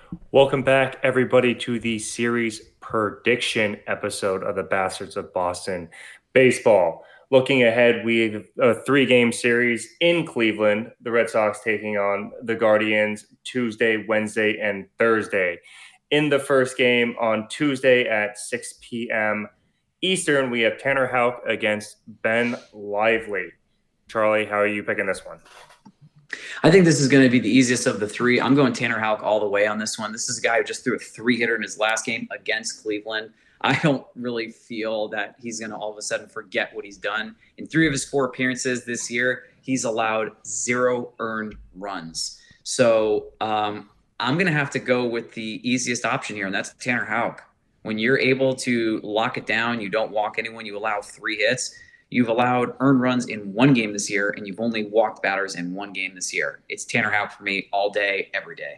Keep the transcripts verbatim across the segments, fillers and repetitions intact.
Welcome back, everybody, to the series prediction episode of the Bastards of Boston Baseball. Looking ahead, we have a three game series in Cleveland. The Red Sox taking on the Guardians Tuesday, Wednesday, and Thursday. In the first game on Tuesday at six p.m. Eastern, we have Tanner Houck against Ben Lively. Charlie, how are you picking this one? I think this is going to be the easiest of the three. I'm going Tanner Houck all the way on this one. This is a guy who just threw a three-hitter in his last game against Cleveland. I don't really feel that he's going to all of a sudden forget what he's done. In three of his four appearances this year, he's allowed zero earned runs. So um, I'm going to have to go with the easiest option here, and that's Tanner Houck. When you're able to lock it down, you don't walk anyone, you allow three hits. You've allowed earned runs in one game this year, and you've only walked batters in one game this year. It's Tanner Houck for me all day, every day.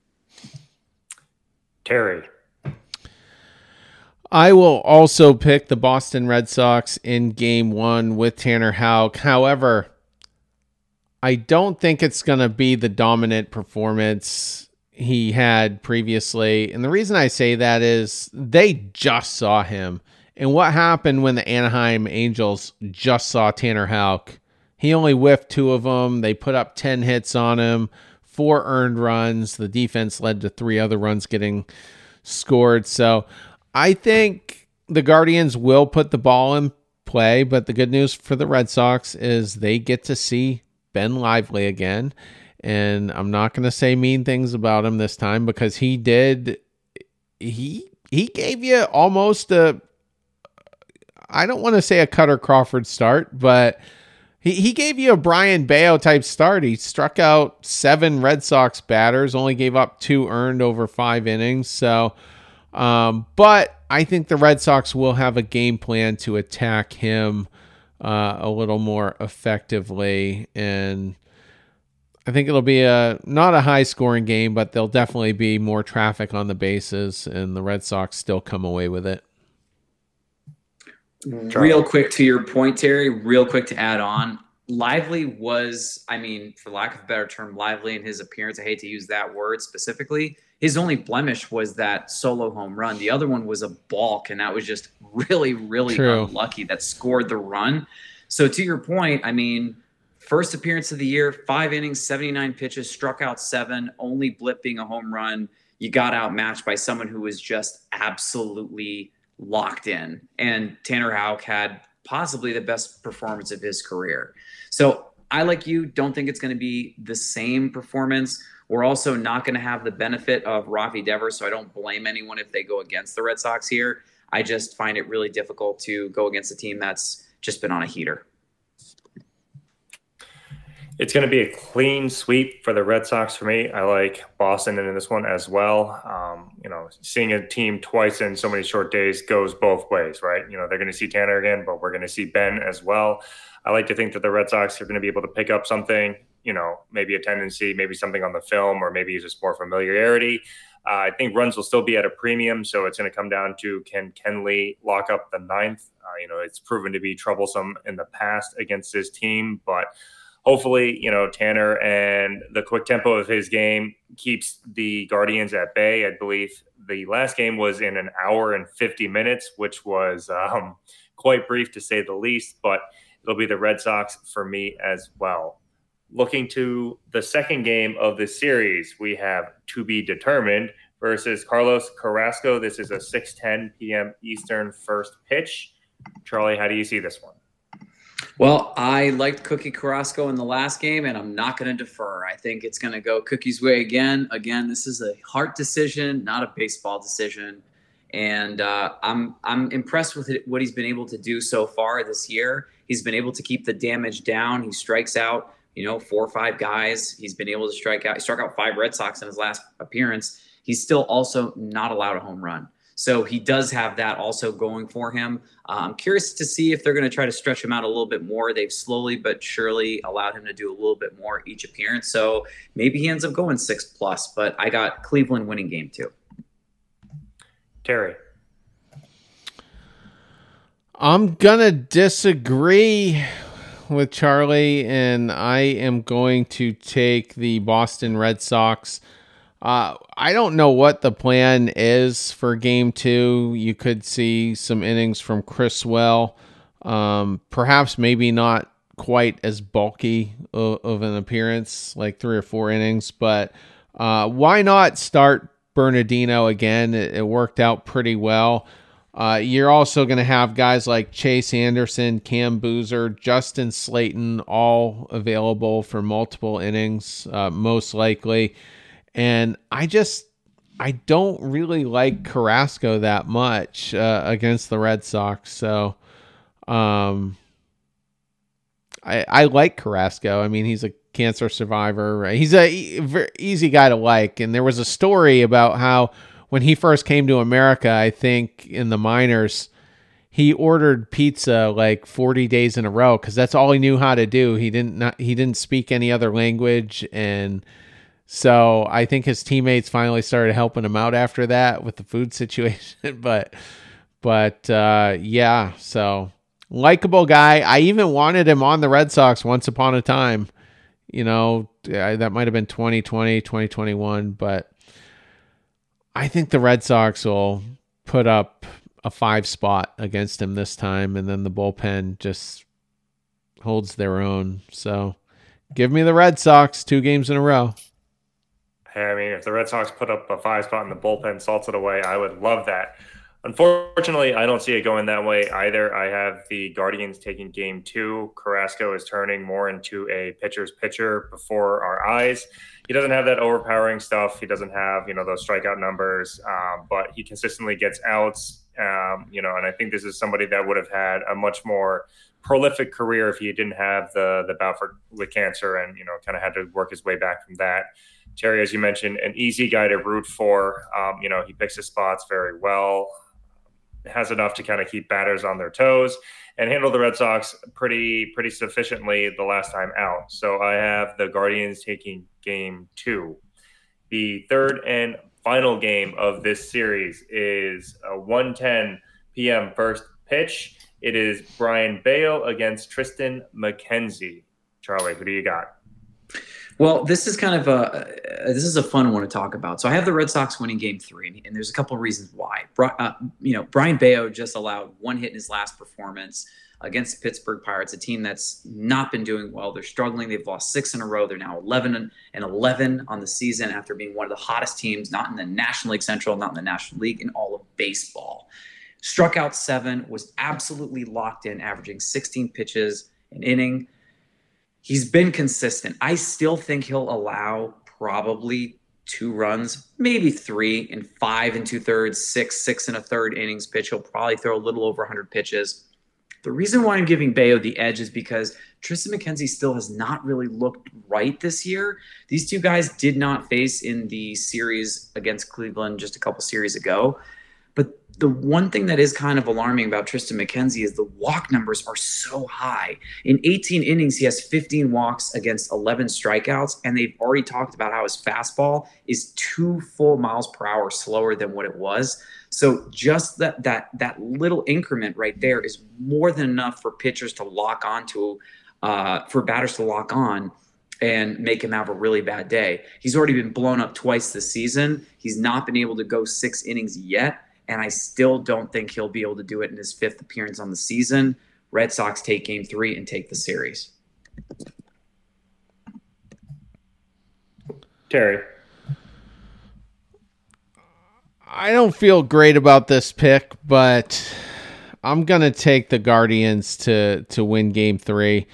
Terry. I will also pick the Boston Red Sox in game one with Tanner Houck. However, I don't think it's going to be the dominant performance he had previously. And the reason I say that is they just saw him. And what happened when the Anaheim Angels just saw Tanner Houck? He only whiffed two of them. They put up ten hits on him, four earned runs. The defense led to three other runs getting scored. So I think the Guardians will put the ball in play, but the good news for the Red Sox is they get to see Ben Lively again. And I'm not going to say mean things about him this time because he did, he, he gave you almost a, I don't want to say a Cutter Crawford start, but he, he gave you a Brian Bayo type start. He struck out seven Red Sox batters, only gave up two earned over five innings. So, um, but I think the Red Sox will have a game plan to attack him uh, a little more effectively. And I think it'll be a not a high scoring game, but there'll definitely be more traffic on the bases, and the Red Sox still come away with it. Real quick to your point, Terry, real quick to add on. Lively was, I mean, for lack of a better term, lively in his appearance. I hate to use that word specifically. His only blemish was that solo home run. The other one was a balk, and that was just really, really True. unlucky that scored the run. So to your point, I mean, first appearance of the year, five innings, seventy-nine pitches, struck out seven, only blip being a home run. You got outmatched by someone who was just absolutely locked in, and Tanner Houck had possibly the best performance of his career. So I, like you, don't think it's going to be the same performance. We're also not going to have the benefit of Rafi Devers, so I don't blame anyone if they go against the Red Sox here. I just find it really difficult to go against a team that's just been on a heater. It's going to be a clean sweep for the Red Sox for me. I like Boston in this one as well. Um, you know, seeing a team twice in so many short days goes both ways, right? You know, they're going to see Tanner again, but we're going to see Ben as well. I like to think that the Red Sox are going to be able to pick up something, you know, maybe a tendency, maybe something on the film, or maybe just more familiarity. Uh, I think runs will still be at a premium, so it's going to come down to can Kenley lock up the ninth? Uh, you know, it's proven to be troublesome in the past against this team, but hopefully, you know, Tanner and the quick tempo of his game keeps the Guardians at bay. I believe the last game was in an hour and fifty minutes, which was um, quite brief to say the least, but it'll be the Red Sox for me as well. Looking to the second game of the series, we have To Be Determined versus Carlos Carrasco. This is a six ten p.m. Eastern first pitch. Charlie, how do you see this one? Well, I liked Cookie Carrasco in the last game, and I'm not going to defer. I think it's going to go Cookie's way again. Again, this is a heart decision, not a baseball decision. And uh, I'm I'm impressed with it, what he's been able to do so far this year. He's been able to keep the damage down. He strikes out, you know, four or five guys. He's been able to strike out. He struck out five Red Sox in his last appearance. He's still also not allowed a home run. So he does have that also going for him. Uh, I'm curious to see if they're going to try to stretch him out a little bit more. They've slowly but surely allowed him to do a little bit more each appearance. So maybe he ends up going six plus, but I got Cleveland winning game two. Terry. I'm going to disagree with Charlie, and I am going to take the Boston Red Sox. Uh, I don't know what the plan is for game two. You could see some innings from Criswell. Um, perhaps maybe not quite as bulky of, of an appearance, like three or four innings, but uh, why not start Bernardino again? It, it worked out pretty well. Uh, you're also going to have guys like Chase Anderson, Cam Boozer, Justin Slayton, all available for multiple innings, uh, most likely. And I just, I don't really like Carrasco that much uh, against the Red Sox. So um, I, I like Carrasco. I mean, he's a cancer survivor, right? He's a e- very easy guy to like. And there was a story about how when he first came to America, I think in the minors, he ordered pizza like forty days in a row because that's all he knew how to do. He didn't not, he didn't speak any other language, and so I think his teammates finally started helping him out after that with the food situation. but but uh, yeah, so likable guy. I even wanted him on the Red Sox once upon a time. You know, that might have been twenty twenty, twenty twenty-one, but I think the Red Sox will put up a five spot against him this time, and then the bullpen just holds their own. So give me the Red Sox two games in a row. Hey, I mean, if the Red Sox put up a five spot in the bullpen, salts it away, I would love that. Unfortunately, I don't see it going that way either. I have the Guardians taking game two. Carrasco is turning more into a pitcher's pitcher before our eyes. He doesn't have that overpowering stuff. He doesn't have, you know, those strikeout numbers, um, but he consistently gets outs, um, you know, and I think this is somebody that would have had a much more prolific career if he didn't have the, the bout for, with cancer and, you know, kind of had to work his way back from that. Terry, as you mentioned, an easy guy to root for. Um, you know, he picks his spots very well, has enough to kind of keep batters on their toes and handle the Red Sox pretty pretty sufficiently the last time out. So I have the Guardians taking game two. The third and final game of this series is a one ten p.m. first pitch. It is Brayan Bello against Triston McKenzie. Charlie, who do you got? Well, this is kind of a this is a fun one to talk about. So I have the Red Sox winning game three, and there's a couple of reasons why. Uh, you know, Brayan Bello just allowed one hit in his last performance against the Pittsburgh Pirates, a team that's not been doing well. They're struggling. They've lost six in a row. They're now eleven and eleven on the season after being one of the hottest teams, not in the National League Central, not in the National League, in all of baseball. Struck out seven, was absolutely locked in, averaging sixteen pitches an inning. He's been consistent. I still think he'll allow probably two runs, maybe three in five and two thirds, six, six and a third innings pitch. He'll probably throw a little over one hundred pitches. The reason why I'm giving Bello the edge is because Triston McKenzie still has not really looked right this year. These two guys did not face in the series against Cleveland just a couple series ago. But the one thing that is kind of alarming about Triston McKenzie is the walk numbers are so high. In eighteen innings, he has fifteen walks against eleven strikeouts, and they've already talked about how his fastball is two full miles per hour slower than what it was. So just that that that little increment right there is more than enough for pitchers to lock onto, uh, for batters to lock on and make him have a really bad day. He's already been blown up twice this season. He's not been able to go six innings yet. And I still don't think he'll be able to do it in his fifth appearance on the season. Red Sox take game three and take the series. Terry. I don't feel great about this pick, but I'm going to take the Guardians to, to win game three.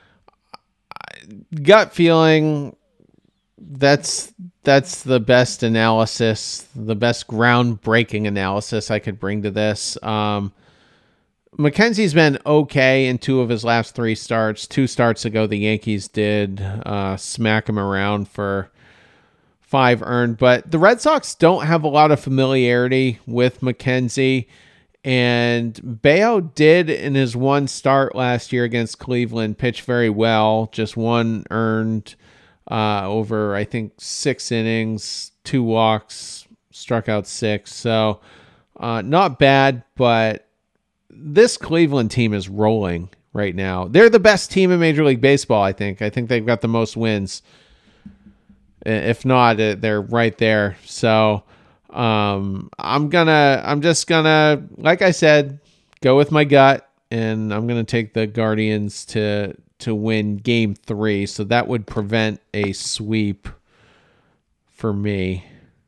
Gut feeling, that's that's the best analysis, the best groundbreaking analysis I could bring to this. Um, McKenzie's been okay in two of his last three starts. Two starts ago, the Yankees did uh, smack him around for five earned, but the Red Sox don't have a lot of familiarity with McKenzie, and Bello did in his one start last year against Cleveland pitch very well, just one earned uh, over, I think, six innings, two walks, struck out six. So uh, not bad, but this Cleveland team is rolling right now. They're the best team in Major League Baseball, I think. I think they've got the most wins. If not, they're right there. So um, I'm gonna, I'm just gonna, like I said, go with my gut, and I'm gonna take the Guardians to to win Game Three. So that would prevent a sweep for me.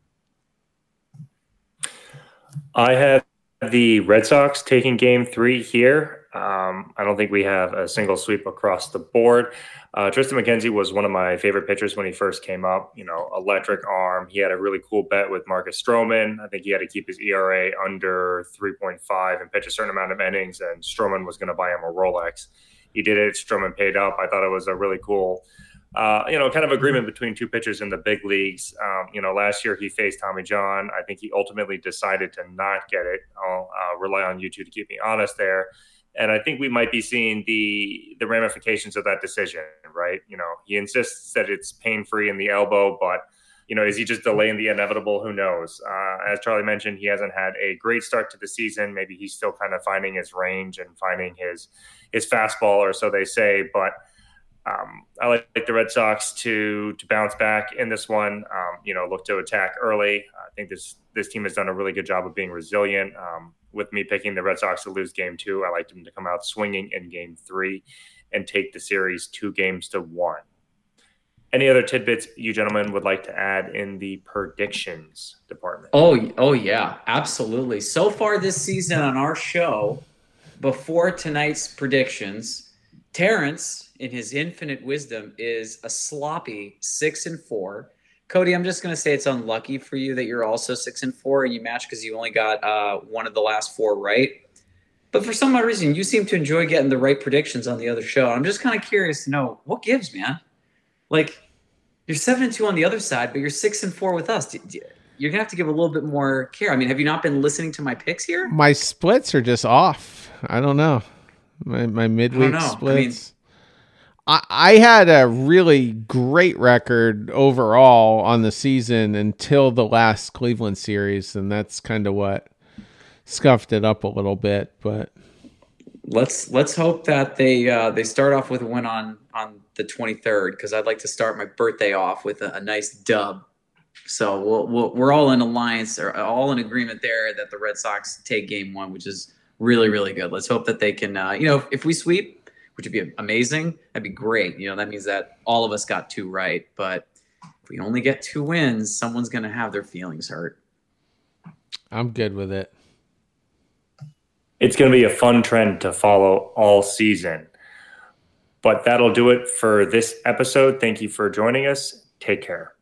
I have the Red Sox taking Game Three here. Um, I don't think we have a single sweep across the board. Uh, Tristan McKenzie was one of my favorite pitchers when he first came up. You know, electric arm. He had a really cool bet with Marcus Stroman. I think he had to keep his E R A under three point five and pitch a certain amount of innings, and Stroman was going to buy him a Rolex. He did it. Stroman paid up. I thought it was a really cool Uh, you know, kind of agreement between two pitchers in the big leagues. Um, you know, last year he faced Tommy John. I think he ultimately decided to not get it. I'll uh, rely on you two to keep me honest there. And I think we might be seeing the the ramifications of that decision, right? You know, he insists that it's pain-free in the elbow, but, you know, is he just delaying the inevitable? Who knows? Uh, as Charlie mentioned, he hasn't had a great start to the season. Maybe he's still kind of finding his range and finding his his fastball, or so they say, but Um, I like the Red Sox to to bounce back in this one. Um, you know, look to attack early. I think this this team has done a really good job of being resilient. Um, with me picking the Red Sox to lose Game Two, I like them to come out swinging in Game Three and take the series two games to one. Any other tidbits you gentlemen would like to add in the predictions department? Oh, oh yeah, absolutely. So far this season on our show, before tonight's predictions, Terrence, in his infinite wisdom, is a sloppy six and four. Cody, I'm just going to say it's unlucky for you that you're also six and four and you match because you only got uh, one of the last four right. But for some odd reason, you seem to enjoy getting the right predictions on the other show. I'm just kind of curious to know what gives, man. Like, you're seven and two on the other side, but you're six and four with us. You're gonna have to give a little bit more care. I mean, have you not been listening to my picks here? My splits are just off. I don't know. My my midweek I splits. I, mean, I I had a really great record overall on the season until the last Cleveland series, and that's kind of what scuffed it up a little bit. But let's let's hope that they uh, they start off with a win on on the twenty-third, because I'd like to start my birthday off with a, a nice dub. So we'll, we'll, we're all in alliance, or all in agreement there that the Red Sox take game one, which is really, really good. Let's hope that they can, uh, you know, if, if we sweep, which would be amazing, that'd be great. You know, that means that all of us got two right. But if we only get two wins, someone's going to have their feelings hurt. I'm good with it. It's going to be a fun trend to follow all season. But that'll do it for this episode. Thank you for joining us. Take care.